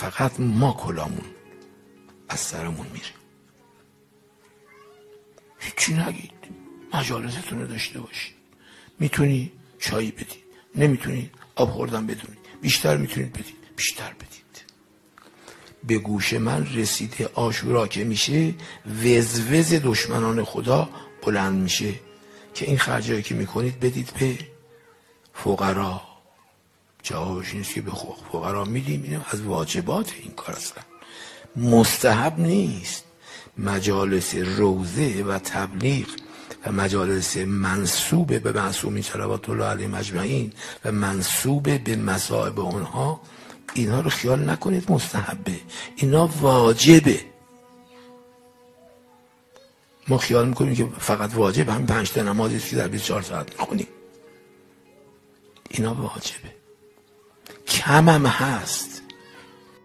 فقط ما کلامون از سرمون میره. هیچی نگید، مجالستون رو داشته باشید. میتونی چایی بدید، نمیتونی آب خوردن بدونید، بیشتر میتونید بدید، بیشتر بدید. به گوش من رسیده عاشورا که میشه، وزوز دشمنان خدا بلند میشه که این خرجایی که میکنید بدید به فقرا. جوابش نیست که به فقرا میدیم، اینم از واجبات این کار اصلا مستحب نیست. مجالس روضه و تبلیغ و مجالس منسوب به معصومین صلوات الله علیهم اجمعین و منسوب به مصائب اونها، اینا رو خیال نکنید مستحبه، اینا واجبه. ما خیال میکنیم که فقط واجب همین 5 تا نمازی که در 24 ساعت میخونیم، اینا واجبه. کم هم هست،